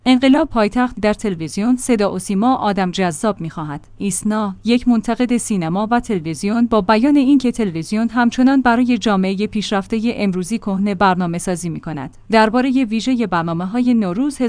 انقلاب پایتخت در تلویزیون، صدا و سیما آدم جذاب می‌خواهد. ایسنا، یک منتقد سینما و تلویزیون، با بیان اینکه تلویزیون همچنان برای جامعه پیشرفته امروزی کهنه برنامه‌سازی می‌کند. درباره ویژه برنامه‌های نوروز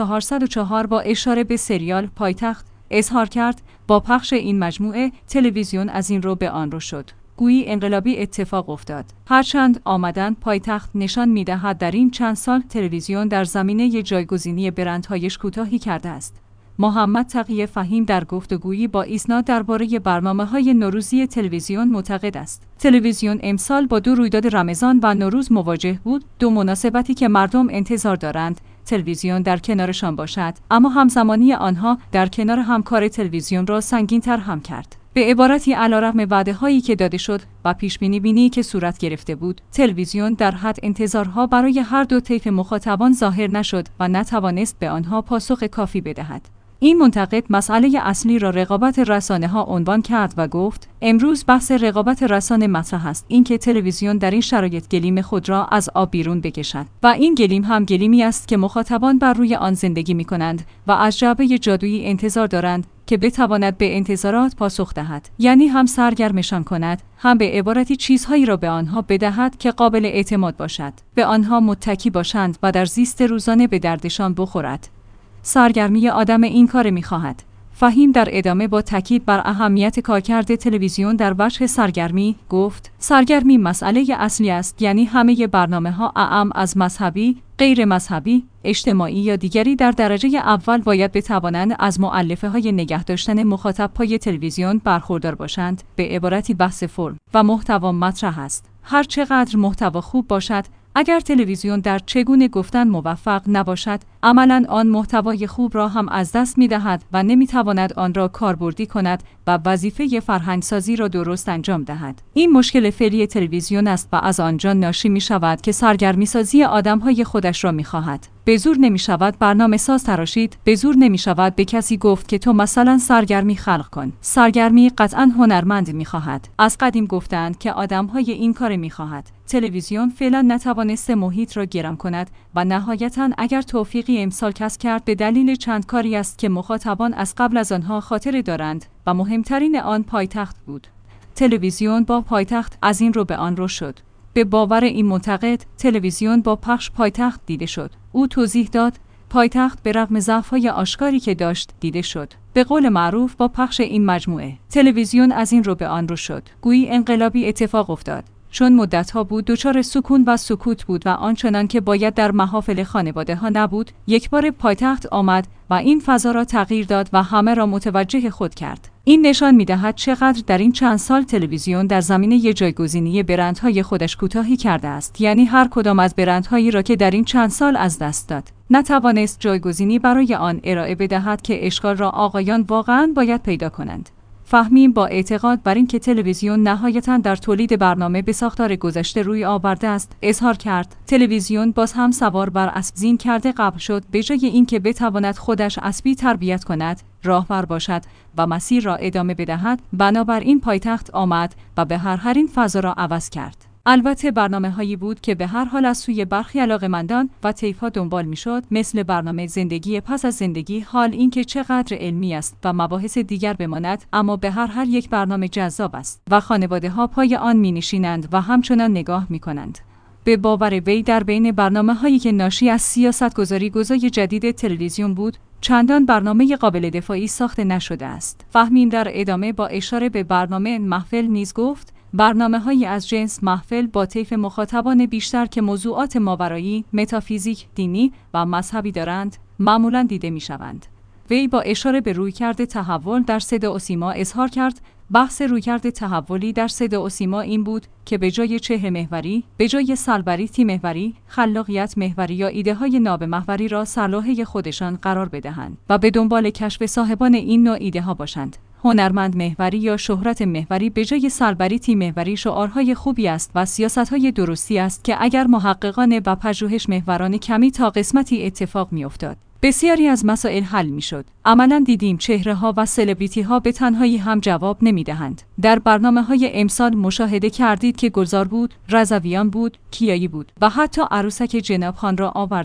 1404 با اشاره به سریال پایتخت اظهار کرد: با پخش این مجموعه تلویزیون از این رو به آن رو شد. گویی انقلابی اتفاق افتاد. هرچند آمدن پایتخت نشان می‌دهد در این چند سال تلویزیون در زمینه جایگزینی برندهایش کوتاهی کرده است. محمد تقی فهیم در گفتگویی با ایسنا درباره برنامه‌های نوروزی تلویزیون معتقد است: تلویزیون امسال با دو رویداد رمضان و نوروز مواجه بود، دو مناسبتی که مردم انتظار دارند تلویزیون در کنارشان باشد، اما همزمانی آنها در کنار همکار تلویزیون را سنگین‌تر هم کرد. به عبارتی علیرغم وعده‌هایی که داده شد و پیش‌بینی که صورت گرفته بود، تلویزیون در حد انتظارها برای هر دو طیف مخاطبان ظاهر نشد و نتوانست به آنها پاسخ کافی بدهد. این منتقد مسئله اصلی را رقابت رسانه‌ها عنوان کرد و گفت: امروز بحث رقابت رسانه مطرح است، اینکه تلویزیون در این شرایط گلیم خود را از آب بیرون بکشد و این گلیم هم گلیمی است که مخاطبان بر روی آن زندگی می‌کنند و از جعبه جادویی انتظار دارند که بتواند به انتظارات پاسخ دهد، یعنی هم سرگرمشان کند، هم به عبارتی چیزهایی را به آنها بدهد که قابل اعتماد باشد، به آنها متکی باشند و در زیست روزانه به دردشان بخورد. سرگرمی آدم این کار می‌خواهد. فهیم در ادامه با تاکید بر اهمیت کارکرد تلویزیون در وجه سرگرمی گفت: سرگرمی مسئله اصلی است، یعنی همه برنامه‌ها اعم از مذهبی، غیر مذهبی، اجتماعی یا دیگری در درجه اول باید بتوانند از مؤلفه‌های نگه داشتن مخاطب پای تلویزیون برخوردار باشند. به عبارتی بحث فرم و محتوا مطرح است. هر چقدر محتوا خوب باشد، اگر تلویزیون در چگونه گفتن موفق نباشد، عملاً آن محتوای خوب را هم از دست می‌دهد و نمی‌تواند آن را کاربردی کند و وظیفه فرهنگسازی را درست انجام دهد. این مشکل فعلی تلویزیون است و از آنجا ناشی می‌شود که سرگرمی‌سازی آدم‌های خودش را می‌خواهد. به زور نمی‌شود برنامه‌ساز تراشید، به زور نمی‌شود به کسی گفت که تو مثلا سرگرمی خلق کن. سرگرمی قطعاً هنرمند می‌خواهد. از قدیم گفتند که آدم‌های این کار می‌خواهد. تلویزیون فعلا نتوانسته محیط را گرم کند و نهایتاً اگر توفیقی امسال کسب کرد به دلیل چند کاری است که مخاطبان از قبل از آنها خاطر دارند و مهمترین آن پایتخت بود. تلویزیون با پایتخت از این رو به آن رو شد. به باور این منتقد، تلویزیون با پخش پایتخت دیده شد. او توضیح داد: پایتخت به رغم ضعف‌های آشکاری که داشت دیده شد. به قول معروف با پخش این مجموعه تلویزیون از این رو به آن رو شد. گویی انقلابی اتفاق افتاد، چون مدت‌ها بود دچار سکون و سکوت بود و آنچنان که باید در محافل خانواده‌ها نبود، یکبار پایتخت آمد و این فضا را تغییر داد و همه را متوجه خود کرد. این نشان می‌دهد چقدر در این چند سال تلویزیون در زمینه جایگزینی برندهای خودش کوتاهی کرده است، یعنی هر کدام از برندهایی را که در این چند سال از دست داد، نتوانست جایگزینی برای آن ارائه بدهد که اشکال را آقایان واقعاً باید پیدا کنند. فهمیم با اعتقاد بر این که تلویزیون نهایتاً در تولید برنامه به ساختار گذشته روی آورده است، اظهار کرد: تلویزیون باز هم سوار بر اسب زین کرده قبل شد، به جای اینکه بتواند خودش اسبی تربیت کند، راهبر باشد و مسیر را ادامه بدهد، بنابراین پایتخت آمد و به هر این فضا را عوض کرد. البته برنامه‌هایی بود که به هر حال از سوی برخی علاقه‌مندان و طیف‌ها دنبال می‌شد، مثل برنامه زندگی پس از زندگی، حال اینکه چقدر علمی است و مباحث دیگر بماند، اما به هر حال یک برنامه جذاب است و خانواده‌ها پای آن می‌نشینند و همچنان نگاه می‌کنند. به باور وی در بین برنامه‌هایی که ناشی از سیاست‌گذاری گذاری جدید تلویزیون بود، چندان برنامه قابل دفاعی ساخته نشده است. فهمیم در ادامه با اشاره به برنامه محفل نیز گفت: برنامه‌هایی از جنس محفل با طیف مخاطبان بیشتر که موضوعات ماورایی، متافیزیک، دینی و مذهبی دارند، معمولاً دیده می‌شوند. وی با اشاره به رویکرد تحول در صدا و سیما اظهار کرد: بحث رویکرد تحولی در صدا و سیما این بود که به جای چهره محوری، به جای سلبریتی محوری، خلاقیت محوری یا ایده‌های نابمحوری را سرلوحه خودشان قرار بدهند و به دنبال کشف صاحبان این نوع ایده‌ها باشند. هنرمند محوری یا شهرت محوری به جای سلبریتی محوری شعارهای خوبی است و سیاست‌های درستی است که اگر محققان و پژوهش محورانه کمی تا قسمتی اتفاق می‌افتاد، بسیاری از مسائل حل می‌شد. عملاً دیدیم چهره‌ها و سلبریتی‌ها به تنهایی هم جواب نمی‌دهند. در برنامه‌های امسال مشاهده کردید که گلزار بود، رضویان بود، کیایی بود و حتی عروسک جناب خان را آوردند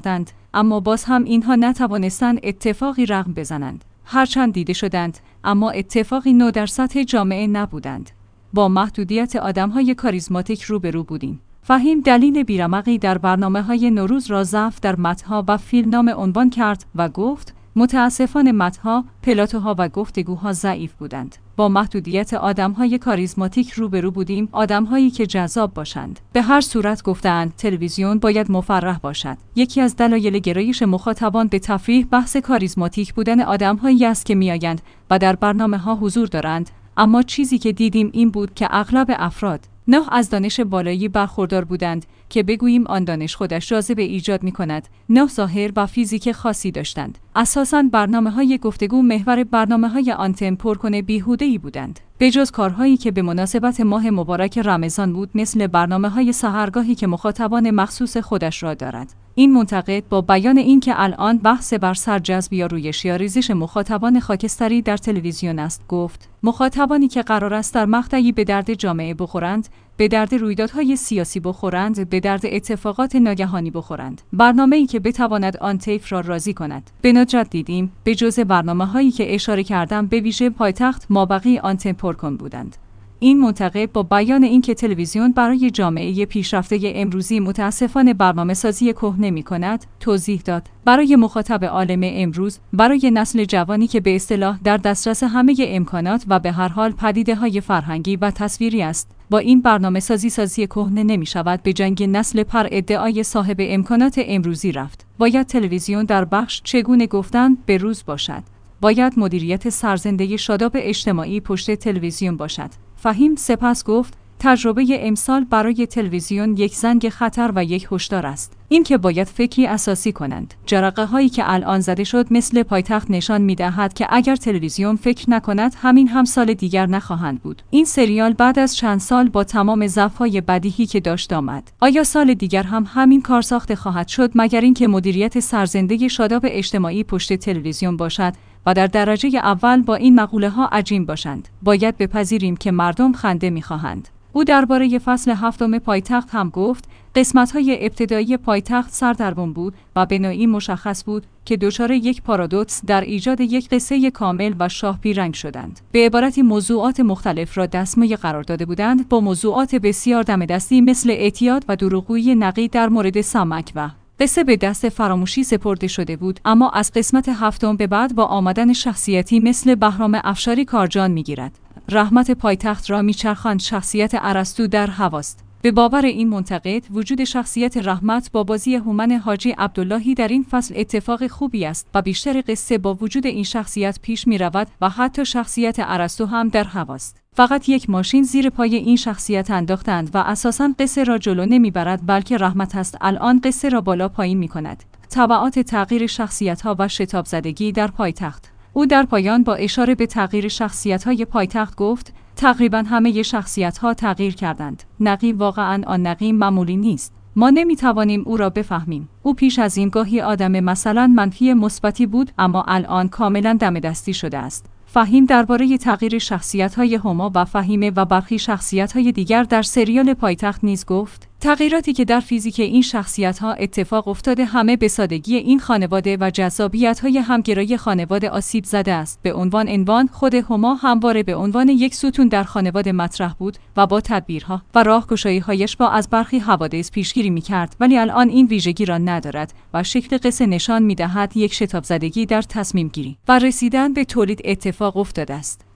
اما باز هم اینها نتوانستند اتفاقی رقم بزنند. هرچند دیده شدند، اما اتفاقی نو در سطح جامعه نبودند. با محدودیت آدم‌های کاریزماتیک روبرو بودیم. فهیم دلیل بیرمقی در برنامه‌های نوروز را ضعف در متن‌ها و فیلمنامه عنوان کرد و گفت متاسفانه متن‌ها، پلاتوها و گفتگوها ضعیف بودند. با محدودیت آدم‌های کاریزماتیک روبرو بودیم، آدم‌هایی که جذاب باشند. به هر صورت گفتند تلویزیون باید مفرح باشد. یکی از دلایل گرایش مخاطبان به تفریح بحث کاریزماتیک بودن آدم‌هایی است که می‌آیند و در برنامه‌ها حضور دارند. اما چیزی که دیدیم این بود که اغلب افراد نه از دانش بالایی برخوردار بودند که بگوییم آن دانش خودش جاذبه ایجاد می‌کند، نه ظاهر و فیزیک خاصی داشتند. اساساً برنامه‌های گفتگو محور برنامه‌های آنتن پرکن بیهوده‌ای بودند. به جز کارهایی که به مناسبت ماه مبارک رمضان بود، مثل برنامه‌های سحرگاهی که مخاطبان مخصوص خودش را دارد. این منتقد با بیان اینکه الان بحث بر سرجذب یا رویش یا ریزش مخاطبان خاکستری در تلویزیون است، گفت مخاطبانی که قرار است در مقطعی به درد جامعه بخورند، به درد رویدادهای سیاسی بخورند، به درد اتفاقات ناگهانی بخورند. برنامه‌ای که بتواند آن طیف را راضی کند. به ندرت دیدیم به جز برنامه‌هایی که اشاره کردم، به ویژه پایتخت، مابقی آنتن پرکن بودند. این منتقد با بیان اینکه تلویزیون برای جامعه پیشرفته امروزی متاسفانه برنامه‌سازی کهنه می‌کند، توضیح داد برای مخاطب عالم امروز، برای نسل جوانی که به اصطلاح در دسترس همه امکانات و به هر حال پدیده‌های فرهنگی و تصویری است، با این برنامه‌سازی کهنه نمی‌شود به جنگ نسل پر ادعای صاحب امکانات امروزی رفت. باید تلویزیون در بخش چگونه گفتن به روز باشد. باید مدیریت سرزنده شاداب اجتماعی پشت تلویزیون باشد. فهیم سپس گفت تجربه امسال برای تلویزیون یک زنگ خطر و یک هشدار است. این که باید فکری اساسی کنند. جرقه هایی که الان زده شد مثل پایتخت نشان می‌دهد که اگر تلویزیون فکر نکند همین هم سال دیگر نخواهند بود. این سریال بعد از چند سال با تمام ضعف‌های بدیهی که داشت آمد. آیا سال دیگر هم همین کار ساخته خواهد شد مگر اینکه مدیریت سرزنده شاداب اجتماعی پشت تلویزیون باشد و در درجه اول با این مقوله ها عجین باشند؟ باید بپذیریم که مردم خنده می‌خواهند. او درباره فصل هفتم پایتخت هم گفت قسمت‌های ابتدایی پایتخت سردرگم بود و به نوعی مشخص بود که دچار یک پارادوکس در ایجاد یک قصه کامل و شاه رنگ شدند. به عبارتی موضوعات مختلف را دستمایه قرار داده بودند با موضوعات بسیار دم دستی مثل اعتیاد و دروغگویی نقیض در مورد سمک و قصه به دست فراموشی سپرده شده بود. اما از قسمت هفتم به بعد با آمدن شخصیتی مثل بهرام افشاری کارجان می‌گیرد. رحمت پایتخت را میچرخاند شخصیت ارسطو در هواست. به باور این منتقد وجود شخصیت رحمت با بازی هومن حاجی عبداللهی در این فصل اتفاق خوبی است و بیشتر قصه با وجود این شخصیت پیش می رود و حتی شخصیت ارسطو هم در هواست. فقط یک ماشین زیر پای این شخصیت انداختند و اساساً قصه را جلو نمیبرد، بلکه رحمت است الان قصه را بالا پایین می کند. تبعات تغییر شخصیت ها و شتاب زدگی در پایتخت. او در پایان با اشاره به تغییر شخصیت‌های پایتخت گفت تقریباً همه شخصیت‌ها تغییر کردند. نقی واقعاً آن نقی معمولی نیست. ما نمی‌توانیم او را بفهمیم. او پیش از این گاهی آدم مثلاً منفی مثبتی بود، اما الان کاملاً دم دستی شده است. فهیم درباره تغییر شخصیت‌های هما و فهیمه و برخی شخصیت‌های دیگر در سریال پایتخت نیز گفت تغییراتی که در فیزیک این شخصیت‌ها اتفاق افتاده همه به سادگی این خانواده و جذابیت‌های همگرای خانواده آسیب زده است. به عنوان خود هما همواره به عنوان یک ستون در خانواده مطرح بود و با تدبیرها و راهگشایی‌هایش با از برخی حوادث پیشگیری می‌کرد، ولی الان این ویژگی را ندارد و شکل قصه نشان می‌دهد یک شتاب زدگی در تصمیم گیری و رسیدن به تولید اتفاق افتاده است.